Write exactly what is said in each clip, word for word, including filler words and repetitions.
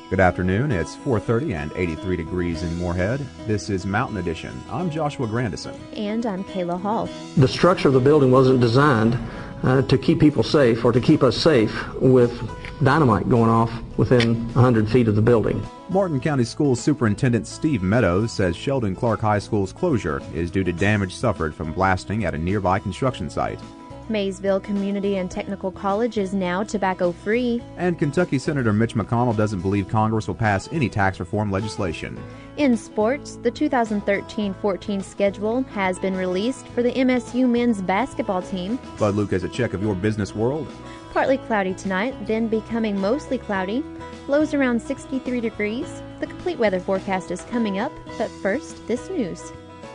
Good afternoon. It's four thirty and eighty-three degrees in Moorhead. This is Mountain Edition. I'm Joshua Grandison. And I'm Kayla Hall. The structure of the building wasn't designed uh, to keep people safe or to keep us safe with dynamite going off within one hundred feet of the building. Martin County School Superintendent Steve Meadows says Sheldon Clark High School's closure is due to damage suffered from blasting at a nearby construction site. Maysville Community and Technical College is now tobacco-free. And Kentucky Senator Mitch McConnell doesn't believe Congress will pass any tax reform legislation. In sports, the two thousand thirteen fourteen schedule has been released for the M S U men's basketball team. Bud Luke has a check of your business world. Partly cloudy tonight, then becoming mostly cloudy. Lows around sixty-three degrees. The complete weather forecast is coming up, but first, this news.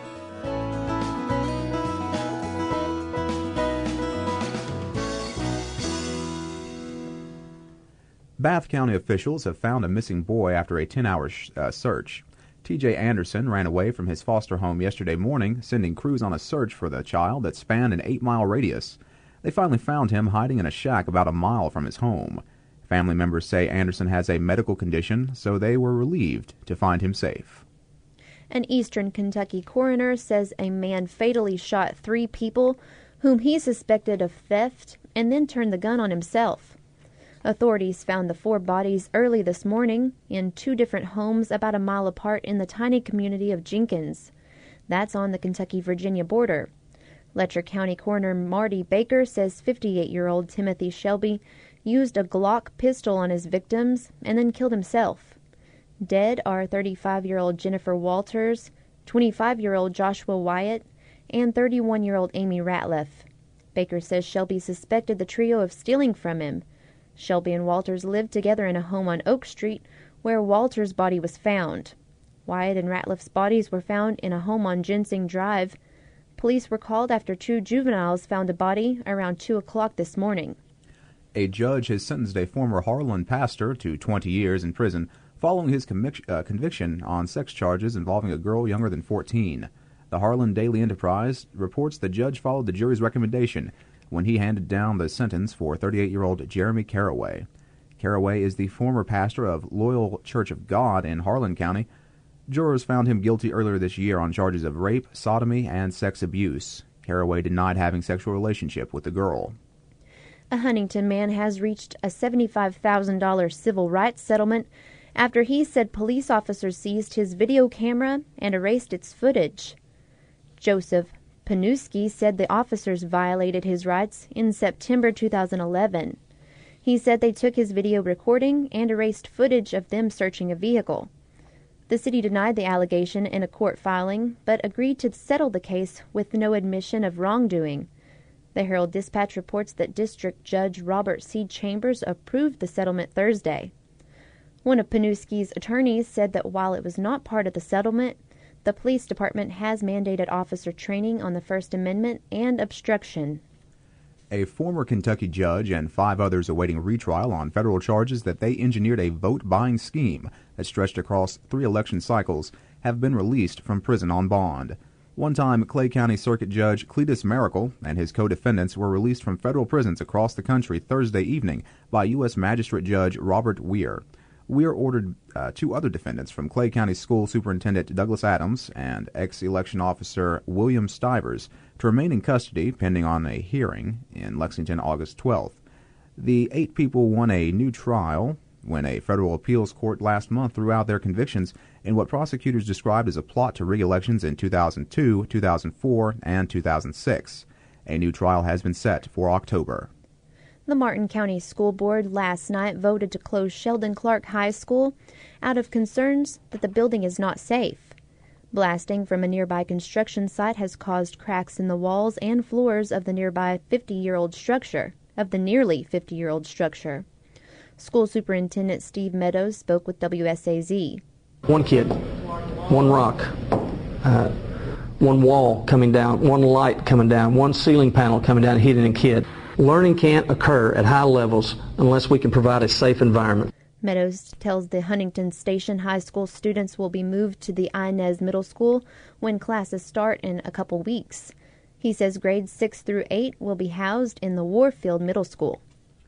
Bath County officials have found a missing boy after a ten-hour sh- uh, search. T J Anderson ran away from his foster home yesterday morning, sending crews on a search for the child that spanned an eight-mile radius. They finally found him hiding in a shack about a mile from his home. Family members say Anderson has a medical condition, so they were relieved to find him safe. An eastern Kentucky coroner says a man fatally shot three people whom he suspected of theft and then turned the gun on himself. Authorities found the four bodies early this morning in two different homes about a mile apart in the tiny community of Jenkins. That's on the Kentucky-Virginia border. Letcher County Coroner Marty Baker says fifty-eight-year-old Timothy Shelby used a Glock pistol on his victims and then killed himself. Dead are thirty-five-year-old Jennifer Walters, twenty-five-year-old Joshua Wyatt, and thirty-one-year-old Amy Ratliff. Baker says Shelby suspected the trio of stealing from him. Shelby and Walters lived together in a home on Oak Street, where Walters' body was found. Wyatt and Ratliff's bodies were found in a home on Ginseng Drive. Police were called after two juveniles found a body around two o'clock this morning. A judge has sentenced a former Harlan pastor to twenty years in prison following his convic- uh, conviction on sex charges involving a girl younger than fourteen. The Harlan Daily Enterprise reports the judge followed the jury's recommendation when he handed down the sentence for thirty-eight-year-old Jeremy Caraway. Caraway is the former pastor of Loyal Church of God in Harlan County. Jurors found him guilty earlier this year on charges of rape, sodomy, and sex abuse. Caraway denied having sexual relationship with the girl. A Huntington man has reached a seventy-five thousand dollars civil rights settlement after he said police officers seized his video camera and erased its footage. Joseph Panuski said the officers violated his rights in September two thousand eleven. He said they took his video recording and erased footage of them searching a vehicle. The city denied the allegation in a court filing, but agreed to settle the case with no admission of wrongdoing. The Herald-Dispatch reports that District Judge Robert C. Chambers approved the settlement Thursday. One of Panuski's attorneys said that while it was not part of the settlement, the police department has mandated officer training on the First Amendment and obstruction. A former Kentucky judge and five others awaiting retrial on federal charges that they engineered a vote-buying scheme that stretched across three election cycles have been released from prison on bond. One-time Clay County Circuit Judge Cletus Miracle and his co-defendants were released from federal prisons across the country Thursday evening by U S Magistrate Judge Robert Weir. Weir ordered uh, two other defendants from Clay County School Superintendent Douglas Adams and ex-election officer William Stivers to remain in custody pending on a hearing in Lexington August twelfth. The eight people won a new trial when a federal appeals court last month threw out their convictions in what prosecutors described as a plot to rig elections in two thousand two, two thousand four, and two thousand six. A new trial has been set for October. The Martin County School Board last night voted to close Sheldon Clark High School out of concerns that the building is not safe. Blasting from a nearby construction site has caused cracks in the walls and floors of the nearby fifty-year-old structure, of the nearly fifty-year-old structure. School Superintendent Steve Meadows spoke with W S A Z. One kid, one rock, uh, one wall coming down, one light coming down, one ceiling panel coming down, hitting a kid. Learning can't occur at high levels unless we can provide a safe environment. Meadows tells the Huntington Station High School students will be moved to the Inez Middle School when classes start in a couple weeks. He says grades six through eight will be housed in the Warfield Middle School.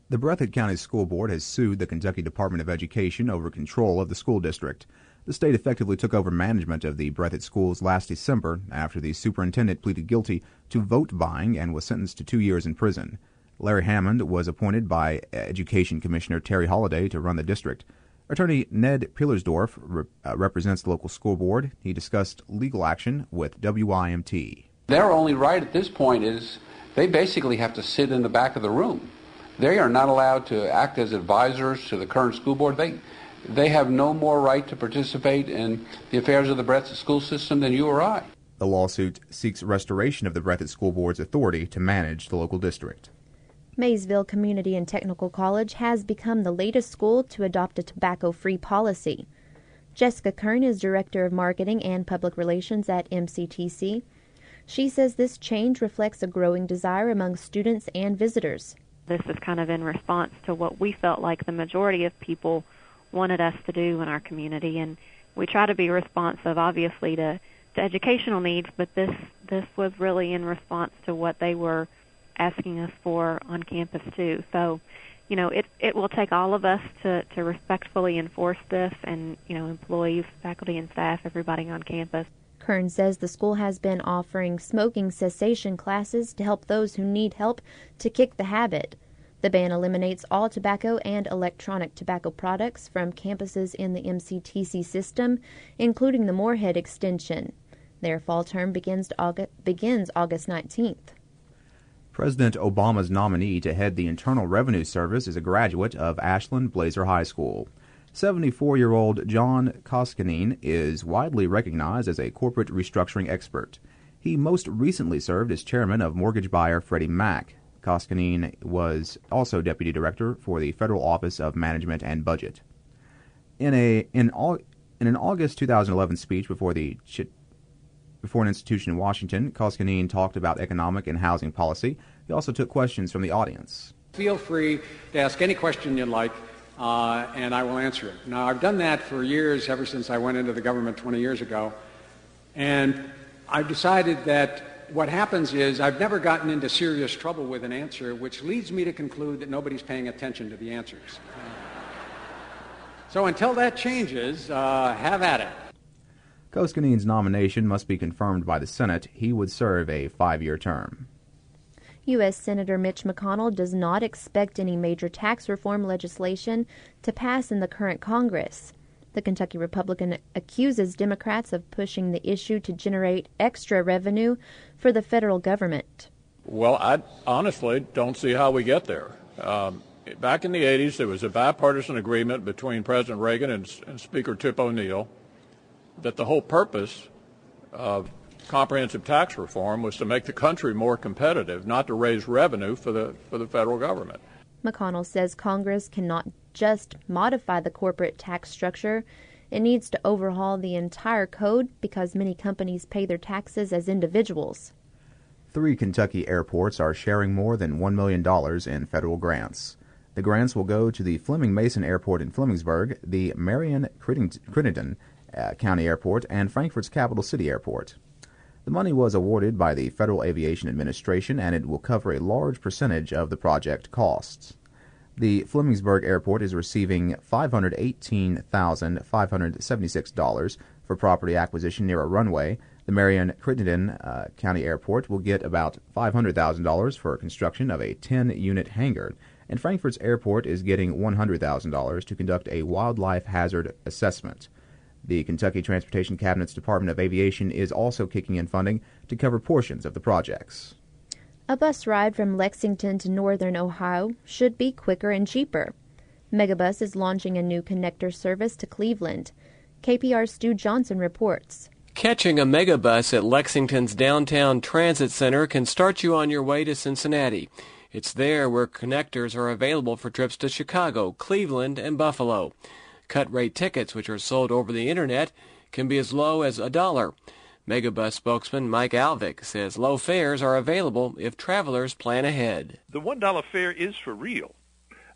The Breathitt County School Board has sued the Kentucky Department of Education over control of the school district. The state effectively took over management of the Breathitt schools last December after the superintendent pleaded guilty to vote buying and was sentenced to two years in prison. Larry Hammond was appointed by Education Commissioner Terry Holliday to run the district. Attorney Ned Pillersdorf re- uh, represents the local school board. He discussed legal action with W I M T. Their only right at this point is they basically have to sit in the back of the room. They are not allowed to act as advisors to the current school board. They they have no more right to participate in the affairs of the Breathitt school system than you or I. The lawsuit seeks restoration of the Breathitt School Board's authority to manage the local district. Maysville Community and Technical College has become the latest school to adopt a tobacco-free policy. Jessica Kern is Director of Marketing and Public Relations at M C T C. She says this change reflects a growing desire among students and visitors. This is kind of in response to what we felt like the majority of people wanted us to do in our community, and we try to be responsive, obviously, to, to educational needs, but this, this was really in response to what they were asking us for on campus, too. So, you know, it, it will take all of us to, to respectfully enforce this, and, you know, employees, faculty and staff, everybody on campus. Kern says the school has been offering smoking cessation classes to help those who need help to kick the habit. The ban eliminates all tobacco and electronic tobacco products from campuses in the M C T C system, including the Moorhead Extension. Their fall term begins August, begins August nineteenth. President Obama's nominee to head the Internal Revenue Service is a graduate of Ashland Blazer High School. seventy-four-year-old John Koskinen is widely recognized as a corporate restructuring expert. He most recently served as chairman of mortgage buyer Freddie Mac. Koskinen was also deputy director for the Federal Office of Management and Budget. In a in, in an August two thousand eleven speech before the before an institution in Washington, Koskinen talked about economic and housing policy. He also took questions from the audience. Feel free to ask any question you'd like, uh, and I will answer it. Now, I've done that for years, ever since I went into the government twenty years ago, and I've decided that what happens is I've never gotten into serious trouble with an answer, which leads me to conclude that nobody's paying attention to the answers. So until that changes, uh, have at it. Koskinen's nomination must be confirmed by the Senate. He would serve a five-year term. U S. Senator Mitch McConnell does not expect any major tax reform legislation to pass in the current Congress. The Kentucky Republican accuses Democrats of pushing the issue to generate extra revenue for the federal government. Well, I honestly don't see how we get there. Um, back in the eighties, there was a bipartisan agreement between President Reagan and, and Speaker Tip O'Neill that the whole purpose of comprehensive tax reform was to make the country more competitive, not to raise revenue for the for the federal government. McConnell says Congress cannot just modify the corporate tax structure. It needs to overhaul the entire code because many companies pay their taxes as individuals. Three Kentucky airports are sharing more than one million dollars in federal grants. The grants will go to the Fleming Mason Airport in Flemingsburg, the Marion Crittenden uh, County Airport, and Frankfort's Capital City Airport. The money was awarded by the Federal Aviation Administration, and it will cover a large percentage of the project costs. The Flemingsburg Airport is receiving five hundred eighteen thousand five hundred seventy-six dollars for property acquisition near a runway. The Marion Crittenden uh, County Airport will get about five hundred thousand dollars for construction of a ten-unit hangar, and Frankfort's Airport is getting one hundred thousand dollars to conduct a wildlife hazard assessment. The Kentucky Transportation Cabinet's Department of Aviation is also kicking in funding to cover portions of the projects. A bus ride from Lexington to northern Ohio should be quicker and cheaper. Megabus is launching a new connector service to Cleveland. K P R's Stu Johnson reports. Catching a Megabus at Lexington's downtown transit center can start you on your way to Cincinnati. It's there where connectors are available for trips to Chicago, Cleveland, and Buffalo. Cut-rate tickets, which are sold over the Internet, can be as low as a dollar. Megabus spokesman Mike Alvik says low fares are available if travelers plan ahead. The one dollar fare is for real.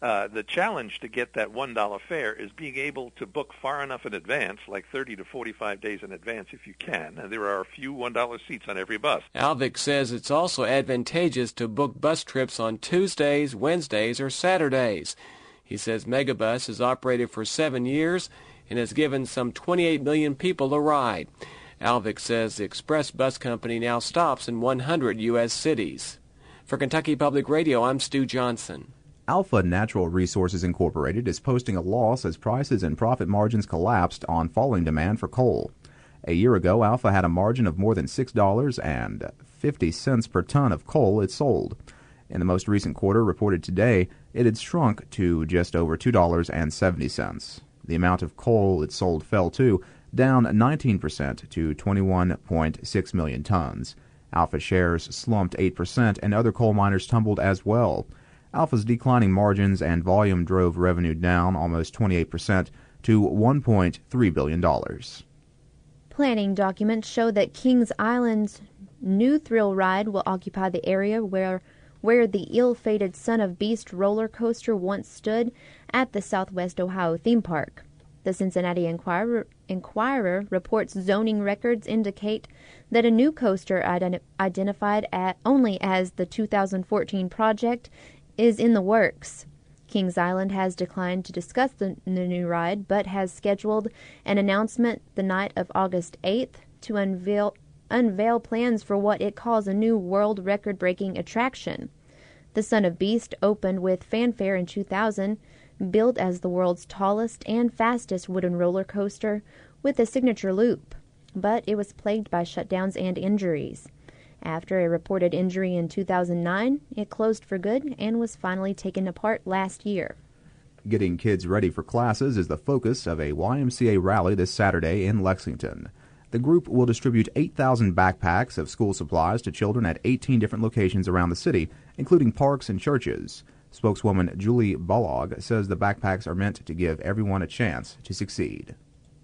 Uh, the challenge to get that one dollar fare is being able to book far enough in advance, like thirty to forty-five days in advance if you can. And there are a few one dollar seats on every bus. Alvik says it's also advantageous to book bus trips on Tuesdays, Wednesdays, or Saturdays. He says Megabus has operated for seven years and has given some twenty-eight million people a ride. Alvik says the Express Bus Company now stops in one hundred U S cities. For Kentucky Public Radio, I'm Stu Johnson. Alpha Natural Resources Incorporated is posting a loss as prices and profit margins collapsed on falling demand for coal. A year ago, Alpha had a margin of more than six dollars and fifty cents per ton of coal it sold. In the most recent quarter reported today, it had shrunk to just over two dollars and seventy cents. The amount of coal it sold fell too, down nineteen percent to twenty-one point six million tons. Alpha shares slumped eight percent and other coal miners tumbled as well. Alpha's declining margins and volume drove revenue down almost twenty-eight percent to one point three billion dollars. Planning documents show that Kings Island's new thrill ride will occupy the area where where the ill-fated Son of Beast roller coaster once stood at the Southwest Ohio theme park. The Cincinnati Enquirer, Enquirer reports zoning records indicate that a new coaster identi- identified at only as the two thousand fourteen project is in the works. Kings Island has declined to discuss the, the new ride, but has scheduled an announcement the night of August eighth to unveil unveil plans for what it calls a new world record-breaking attraction. The Son of Beast opened with fanfare in two thousand, built as the world's tallest and fastest wooden roller coaster with a signature loop, but it was plagued by shutdowns and injuries. After a reported injury in two thousand nine, it closed for good and was finally taken apart last year. Getting kids ready for classes is the focus of a Y M C A rally this Saturday in Lexington. The group will distribute eight thousand backpacks of school supplies to children at eighteen different locations around the city, including parks and churches. Spokeswoman Julie Bollag says the backpacks are meant to give everyone a chance to succeed.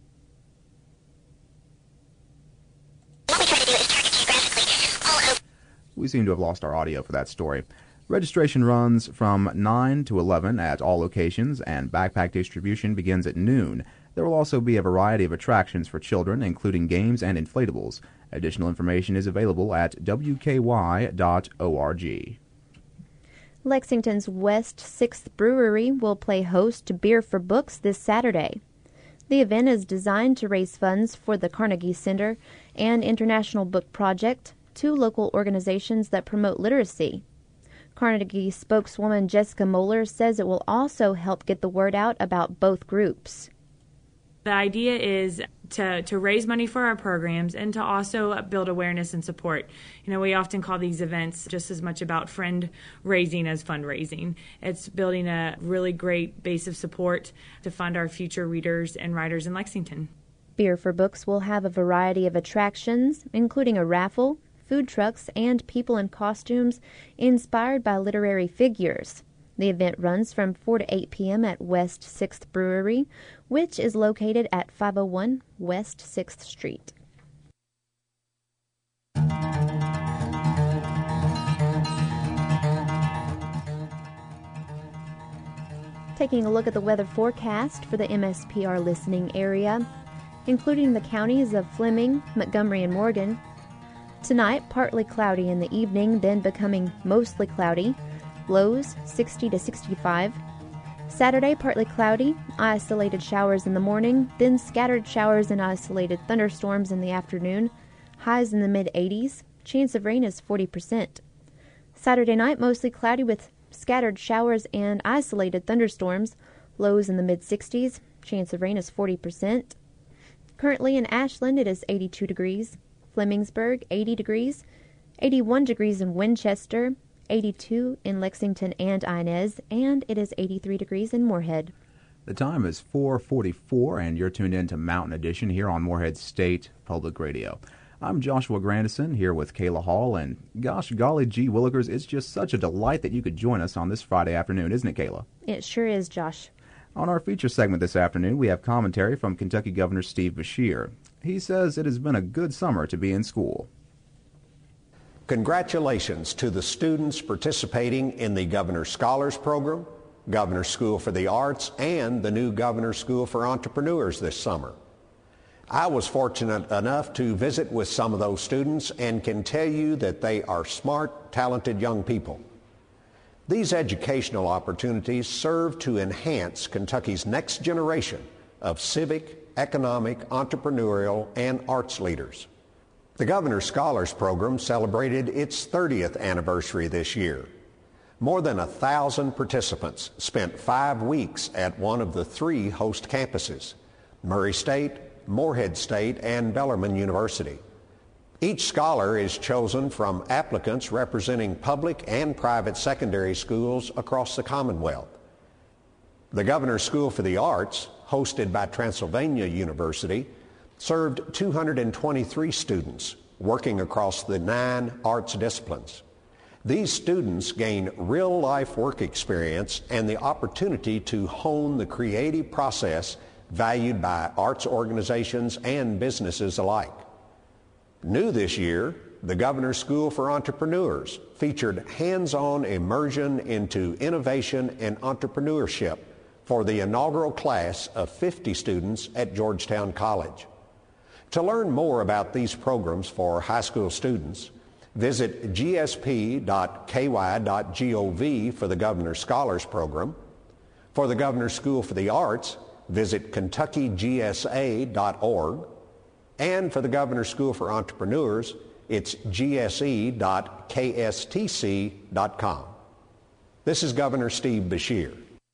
We seem to have lost our audio for that story. Registration runs from nine to eleven at all locations, and backpack distribution begins at noon. There will also be a variety of attractions for children, including games and inflatables. Additional information is available at w k y dot org. Lexington's West sixth Brewery will play host to Beer for Books this Saturday. The event is designed to raise funds for the Carnegie Center and International Book Project, two local organizations that promote literacy. Carnegie spokeswoman Jessica Moeller says it will also help get the word out about both groups. The idea is to, to raise money for our programs and to also build awareness and support. You know, we often call these events just as much about friend raising as fundraising. It's building a really great base of support to fund our future readers and writers in Lexington. Beer for Books will have a variety of attractions, including a raffle, food trucks, and people in costumes inspired by literary figures. The event runs from four to eight p.m. at West sixth Brewery, which is located at five oh one West sixth Street. Taking a look at the weather forecast for the M S P R listening area, including the counties of Fleming, Montgomery, and Morgan. Tonight, partly cloudy in the evening, then becoming mostly cloudy. Lows sixty to sixty-five. Saturday, partly cloudy, isolated showers in the morning, then scattered showers and isolated thunderstorms in the afternoon. Highs in the mid-eighties. Chance of rain is forty percent. Saturday night, mostly cloudy with scattered showers and isolated thunderstorms. Lows in the mid-sixties. Chance of rain is forty percent. Currently in Ashland, it is eighty-two degrees. Flemingsburg, eighty degrees. eighty-one degrees in Winchester. eighty-two in Lexington and Inez, and it is eighty-three degrees in Moorhead. The time is four forty-four, and you're tuned in to Mountain Edition here on Moorhead State Public Radio. I'm Joshua Grandison here with Kayla Hall, and gosh golly gee willikers, it's just such a delight that you could join us on this Friday afternoon, isn't it, Kayla? It sure is, Josh. On our feature segment this afternoon, we have commentary from Kentucky Governor Steve Beshear. He says it has been a good summer to be in school. Congratulations to the students participating in the Governor's Scholars Program, Governor's School for the Arts, and the new Governor's School for Entrepreneurs this summer. I was fortunate enough to visit with some of those students and can tell you that they are smart, talented young people. These educational opportunities serve to enhance Kentucky's next generation of civic, economic, entrepreneurial, and arts leaders. The Governor's Scholars Program celebrated its thirtieth anniversary this year. More than a thousand participants spent five weeks at one of the three host campuses, Murray State, Morehead State, and Bellarmine University. Each scholar is chosen from applicants representing public and private secondary schools across the Commonwealth. The Governor's School for the Arts, hosted by Transylvania University, served two hundred twenty-three students working across the nine arts disciplines. These students gain real-life work experience and the opportunity to hone the creative process valued by arts organizations and businesses alike. New this year, the Governor's School for Entrepreneurs featured hands-on immersion into innovation and entrepreneurship for the inaugural class of fifty students at Georgetown College. To learn more about these programs for high school students, visit g s p dot k y dot gov for the Governor's Scholars Program. For the Governor's School for the Arts, visit kentucky g s a dot org. And for the Governor's School for Entrepreneurs, it's g s e dot k s t c dot com. This is Governor Steve Beshear.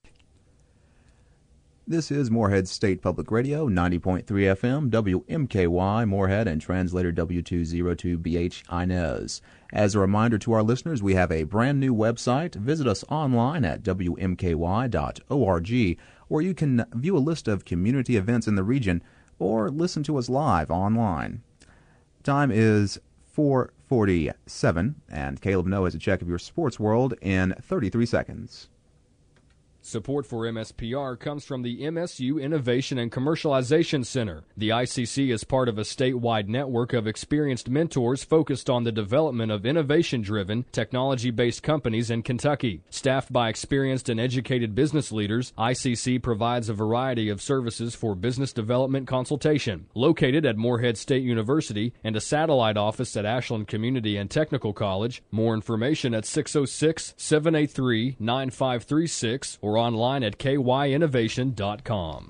This is Morehead State Public Radio, ninety point three F M, W M K Y, Morehead, and translator W two oh two B H Inez. As a reminder to our listeners, we have a brand new website. Visit us online at w m k y dot org, where you can view a list of community events in the region or listen to us live online. Time is four forty-seven, and Caleb Noe has a check of your sports world in thirty-three seconds. Support for M S P R comes from the M S U Innovation and Commercialization Center. The I C C is part of a statewide network of experienced mentors focused on the development of innovation-driven, technology-based companies in Kentucky. Staffed by experienced and educated business leaders, I C C provides a variety of services for business development consultation. Located at Morehead State University and a satellite office at Ashland Community and Technical College. More information at six oh six, seven eight three, nine five three six or online at k y innovation dot com.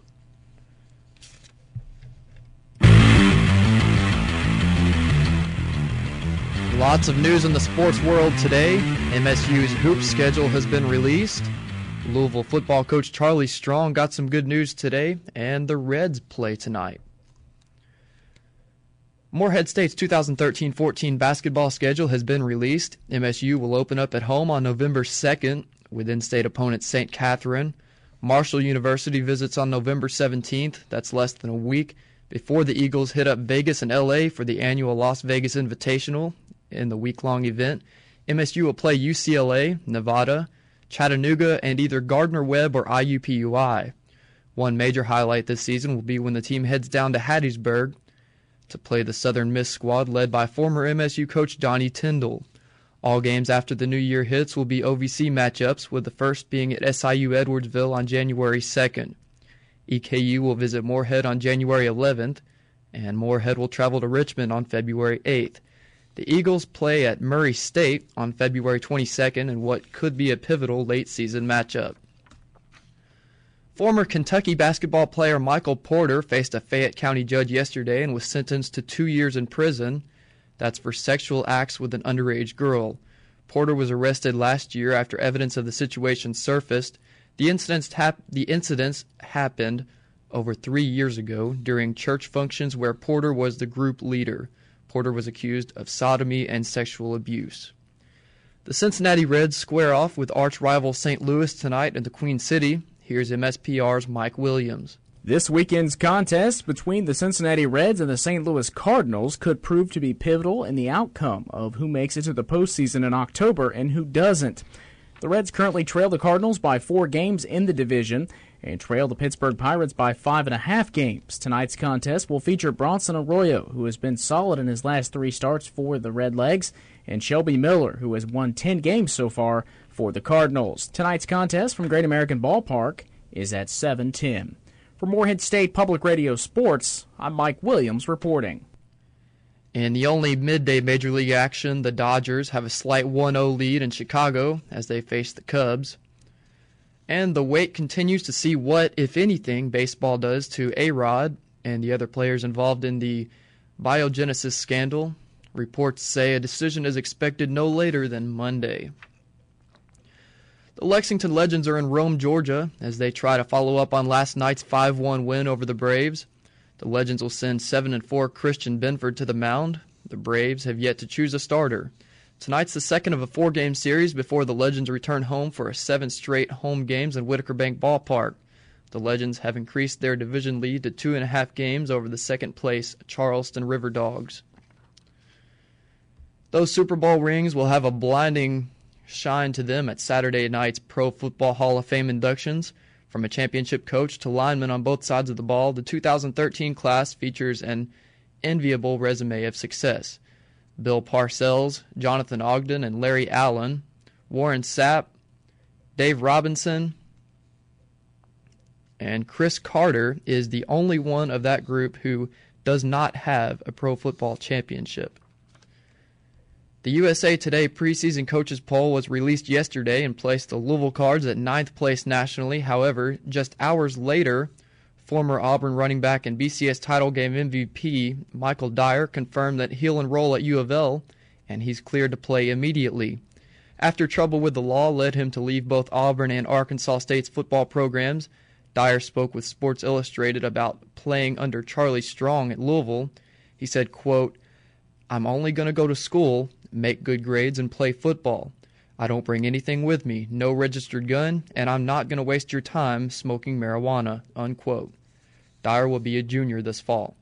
Lots of news in the sports world today. M S U's hoop schedule has been released. Louisville football coach Charlie Strong got some good news today, and the Reds play tonight. Morehead State's two thousand thirteen fourteen basketball schedule has been released. M S U will open up at home on November second with in-state opponent Saint Catherine. Marshall University visits on November seventeenth. That's less than a week before the Eagles hit up Vegas and L A for the annual Las Vegas Invitational. In the week-long event, M S U will play U C L A, Nevada, Chattanooga, and either Gardner-Webb or I U P U I. One major highlight this season will be when the team heads down to Hattiesburg to play the Southern Miss squad led by former M S U coach Donnie Tyndall. All games after the new year hits will be O V C matchups, with the first being at S I U Edwardsville on January second. E K U will visit Morehead on January eleventh, and Morehead will travel to Richmond on February eighth. The Eagles play at Murray State on February twenty-second in what could be a pivotal late-season matchup. Former Kentucky basketball player Michael Porter faced a Fayette County judge yesterday and was sentenced to two years in prison. That's for sexual acts with an underage girl. Porter was arrested last year after evidence of the situation surfaced. The incidents, hap- the incidents happened over three years ago during church functions where Porter was the group leader. Porter was accused of sodomy and sexual abuse. The Cincinnati Reds square off with arch rival Saint Louis tonight in the Queen City. Here's M S P R's Mike Williams. This weekend's contest between the Cincinnati Reds and the Saint Louis Cardinals could prove to be pivotal in the outcome of who makes it to the postseason in October and who doesn't. The Reds currently trail the Cardinals by four games in the division and trail the Pittsburgh Pirates by five and a half games. Tonight's contest will feature Bronson Arroyo, who has been solid in his last three starts for the Redlegs, and Shelby Miller, who has won ten games so far for the Cardinals. Tonight's contest from Great American Ballpark is at seven ten. For Morehead State Public Radio Sports, I'm Mike Williams reporting. In the only midday Major League action, the Dodgers have a slight one oh lead in Chicago as they face the Cubs. And the wait continues to see what, if anything, baseball does to A-Rod and the other players involved in the Biogenesis scandal. Reports say a decision is expected no later than Monday. The Lexington Legends are in Rome, Georgia, as they try to follow up on last night's five one win over the Braves. The Legends will send seven and four Christian Benford to the mound. The Braves have yet to choose a starter. Tonight's the second of a four-game series before the Legends return home for seven straight home games in Whitaker Bank Ballpark. The Legends have increased their division lead to two and a half games over the second-place Charleston River Dogs. Those Super Bowl rings will have a blinding shine to them at Saturday night's Pro Football Hall of Fame inductions. From a championship coach to linemen on both sides of the ball, the two thousand thirteen class features an enviable resume of success. Bill Parcells, Jonathan Ogden, and Larry Allen, Warren Sapp, Dave Robinson, and Chris Carter is the only one of that group who does not have a pro football championship. The U S A Today preseason coaches poll was released yesterday and placed the Louisville Cards at ninth place nationally. However, just hours later, former Auburn running back and B C S title game M V P Michael Dyer confirmed that he'll enroll at U of L, and he's cleared to play immediately. After trouble with the law led him to leave both Auburn and Arkansas State's football programs, Dyer spoke with Sports Illustrated about playing under Charlie Strong at Louisville. He said, quote, "I'm only going to go to school, make good grades, and play football. I don't bring anything with me, no registered gun, and I'm not going to waste your time smoking marijuana," unquote. Dyer will be a junior this fall.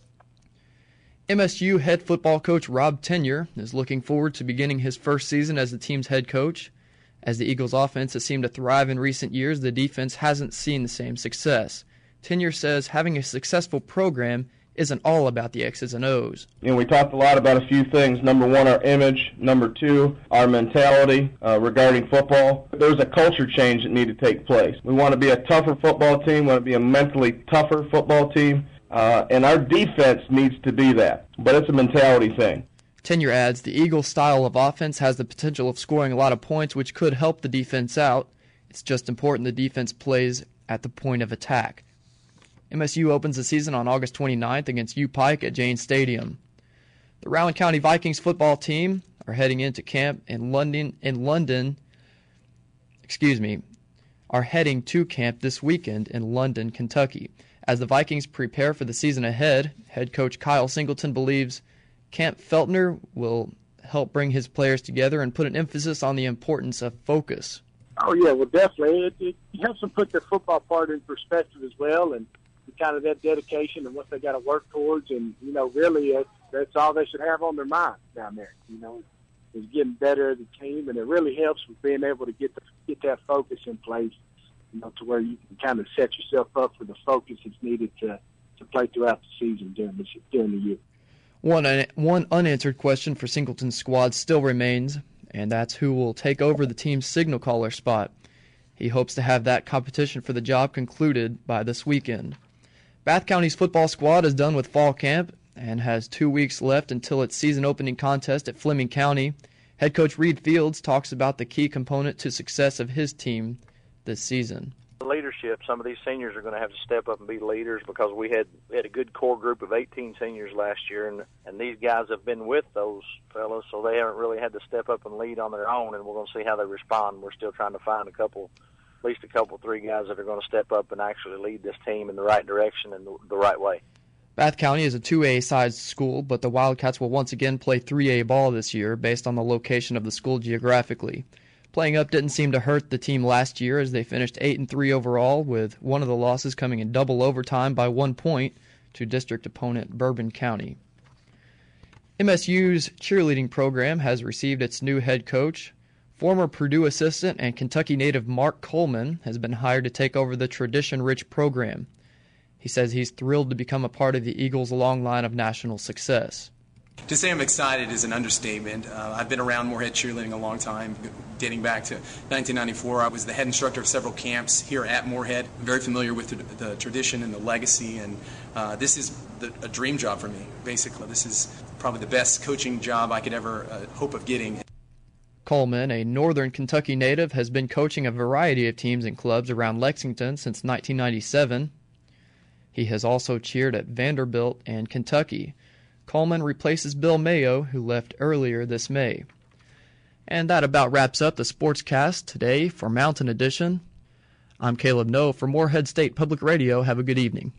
M S U head football coach Rob Tenyer is looking forward to beginning his first season as the team's head coach. As the Eagles' offense has seemed to thrive in recent years, the defense hasn't seen the same success. Tenyer says having a successful program isn't all about the X's and O's. You know, we talked a lot about a few things. Number one, our image. Number two, our mentality uh, regarding football. There's a culture change that needs to take place. We want to be a tougher football team. We want to be a mentally tougher football team. Uh, and our defense needs to be that. But it's a mentality thing. Tenyer adds, the Eagles' style of offense has the potential of scoring a lot of points, which could help the defense out. It's just important the defense plays at the point of attack. M S U opens the season on August twenty-ninth against U Pike at Jane Stadium. The Rowan County Vikings football team are heading into camp in London, in London, excuse me, are heading to camp this weekend in London, Kentucky. As the Vikings prepare for the season ahead, head coach Kyle Singleton believes Camp Feltner will help bring his players together and put an emphasis on the importance of focus. Oh, yeah, well, definitely. It, it helps them put their football part in perspective as well, and kind of that dedication and what they got to work towards. And, you know, really, that's, that's all they should have on their mind down there, you know, is getting better as a team. And it really helps with being able to get the, get that focus in place, you know, to where you can kind of set yourself up for the focus that's needed to, to play throughout the season during the, during the year. One, one unanswered question for Singleton's squad still remains, and that's who will take over the team's signal caller spot. He hopes to have that competition for the job concluded by this weekend. Bath County's football squad is done with fall camp and has two weeks left until its season-opening contest at Fleming County. Head coach Reed Fields talks about the key component to success of his team this season. Leadership. Some of these seniors are going to have to step up and be leaders because we had we had a good core group of eighteen seniors last year, and and these guys have been with those fellows, so they haven't really had to step up and lead on their own, and we're going to see how they respond. We're still trying to find a couple, at least a couple, three guys that are going to step up and actually lead this team in the right direction and the, the right way. Bath County is a two A sized school, but the Wildcats will once again play three A ball this year based on the location of the school geographically. Playing up didn't seem to hurt the team last year as they finished eight and three overall, with one of the losses coming in double overtime by one point to district opponent Bourbon County. M S U's cheerleading program has received its new head coach. Former Purdue assistant and Kentucky native Mark Coleman has been hired to take over the tradition-rich program. He says he's thrilled to become a part of the Eagles' long line of national success. To say I'm excited is an understatement. Uh, I've been around Moorhead cheerleading a long time, dating back to nineteen ninety-four. I was the head instructor of several camps here at Moorhead. I'm very familiar with the, the tradition and the legacy, and uh, this is the, a dream job for me, basically. This is probably the best coaching job I could ever uh, hope of getting. Coleman, a northern Kentucky native, has been coaching a variety of teams and clubs around Lexington since nineteen ninety-seven. He has also cheered at Vanderbilt and Kentucky. Coleman replaces Bill Mayo, who left earlier this May. And that about wraps up the Sportscast today for Mountain Edition. I'm Caleb Noe for Moorhead State Public Radio. Have a good evening.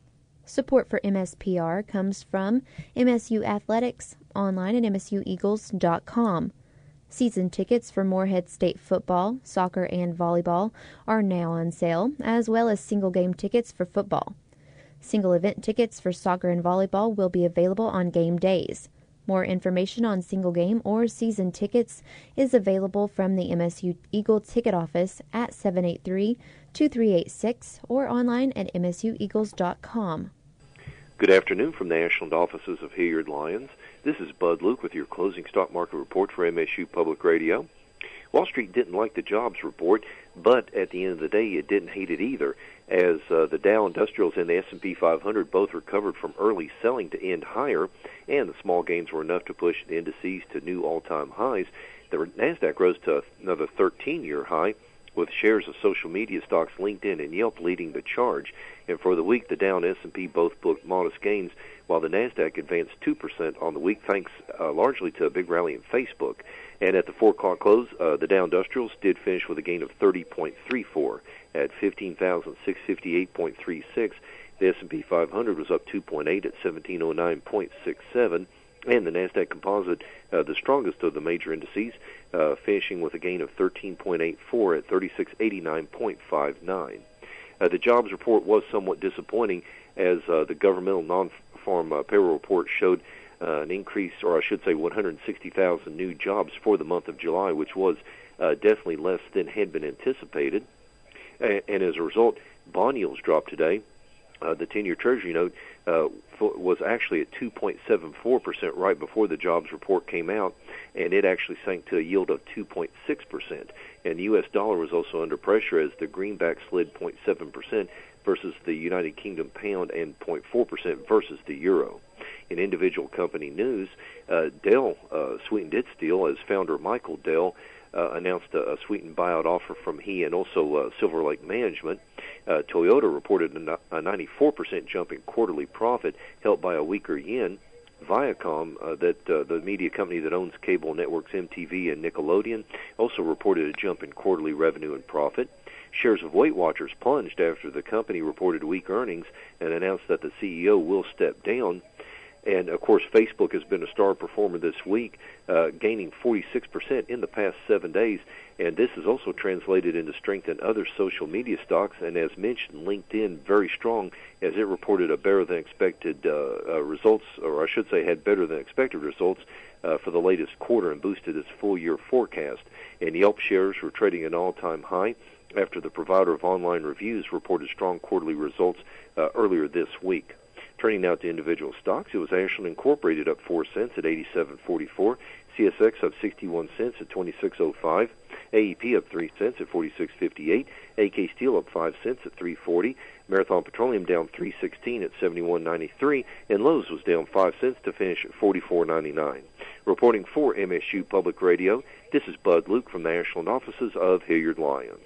Support for M S P R comes from M S U Athletics, online at M S U Eagles dot com. Season tickets for Moorhead State football, soccer, and volleyball are now on sale, as well as single-game tickets for football. Single event tickets for soccer and volleyball will be available on game days. More information on single game or season tickets is available from the M S U Eagle ticket office at seven eight three, two three eight six or online at M S U Eagles dot com. Good afternoon from the Ashland offices of Hilliard Lyons. This is Bud Luke with your closing stock market report for M S U Public Radio. Wall Street didn't like the jobs report, but at the end of the day, it didn't hate it either, as uh, the Dow Industrials and the S and P five hundred both recovered from early selling to end higher, and the small gains were enough to push the indices to new all-time highs. The NASDAQ rose to another thirteen-year high, with shares of social media stocks LinkedIn and Yelp leading the charge. And for the week, the Dow and S and P both booked modest gains, while the NASDAQ advanced two percent on the week, thanks uh, largely to a big rally in Facebook. And at the four o'clock close, uh, the Dow Industrials did finish with a gain of thirty point three four at fifteen thousand six hundred fifty-eight point three six. The S and P five hundred was up two point eight at seventeen oh nine point six seven. And the NASDAQ Composite, uh, the strongest of the major indices, uh, finishing with a gain of thirteen point eight four at thirty-six eighty-nine point five nine. Uh, the jobs report was somewhat disappointing, as uh, the governmental non-farm uh, payroll report showed uh, an increase, or I should say one hundred sixty thousand new jobs for the month of July, which was uh, definitely less than had been anticipated. And, and as a result, bond yields dropped today. Uh, the ten-year Treasury note uh, f- was actually at two point seven four percent right before the jobs report came out, and it actually sank to a yield of two point six percent. And the U S dollar was also under pressure, as the greenback slid zero point seven percent versus the United Kingdom pound and zero point four percent versus the euro. In individual company news, uh, Dell uh, sweetened its deal, as founder Michael Dell Uh, announced a, a sweetened buyout offer from he and also uh, Silver Lake Management. Uh, Toyota reported a, a ninety-four percent jump in quarterly profit, helped by a weaker yen. Viacom, uh, that uh, the media company that owns cable networks M T V and Nickelodeon, also reported a jump in quarterly revenue and profit. Shares of Weight Watchers plunged after the company reported weak earnings and announced that the C E O will step down. And, of course, Facebook has been a star performer this week, uh, gaining forty-six percent in the past seven days. And this is also translated into strength in other social media stocks. And as mentioned, LinkedIn very strong, as it reported a better-than-expected uh, uh, results, or I should say had better-than-expected results uh, for the latest quarter and boosted its full-year forecast. And Yelp shares were trading an all-time high after the provider of online reviews reported strong quarterly results uh, earlier this week. Turning now to individual stocks, it was Ashland Incorporated up four cents at eighty-seven forty-four. C S X up sixty-one cents at twenty-six oh five. A E P up three cents at forty-six fifty-eight. A K Steel up five cents at three forty. Marathon Petroleum down three sixteen at seventy-one ninety-three. And Lowe's was down five cents to finish at forty-four ninety-nine. Reporting for M S U Public Radio, this is Bud Luke from the Ashland offices of Hilliard Lyons.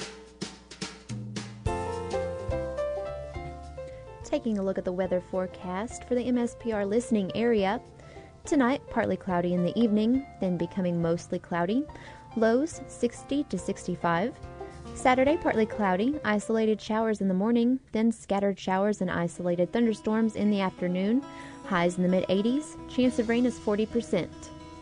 Taking a look at the weather forecast for the M S P R listening area. Tonight, partly cloudy in the evening, then becoming mostly cloudy. Lows sixty to sixty-five. Saturday, partly cloudy, isolated showers in the morning, then scattered showers and isolated thunderstorms in the afternoon. Highs in the mid-eighties. Chance of rain is forty percent.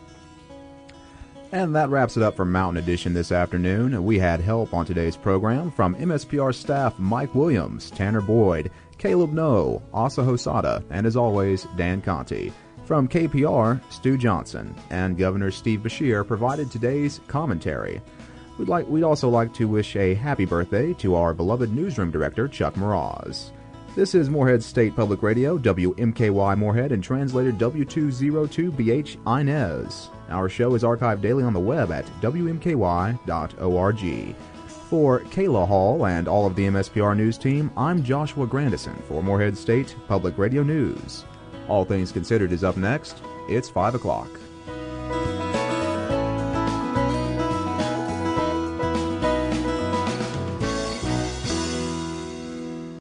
And that wraps it up for Mountain Edition this afternoon. We had help on today's program from M S P R staff Mike Williams, Tanner Boyd, Caleb Noe, Asa Hosada, and as always, Dan Conti. From K P R, Stu Johnson, and Governor Steve Beshear provided today's commentary. We'd like we'd also like to wish a happy birthday to our beloved newsroom director, Chuck Mraz. This is Morehead State Public Radio, W M K Y Morehead, and translator W two oh two B H Inez. Our show is archived daily on the web at W M K Y dot org. For Kayla Hall and all of the M S P R News team, I'm Joshua Grandison for Morehead State Public Radio News. All Things Considered is up next. It's five o'clock.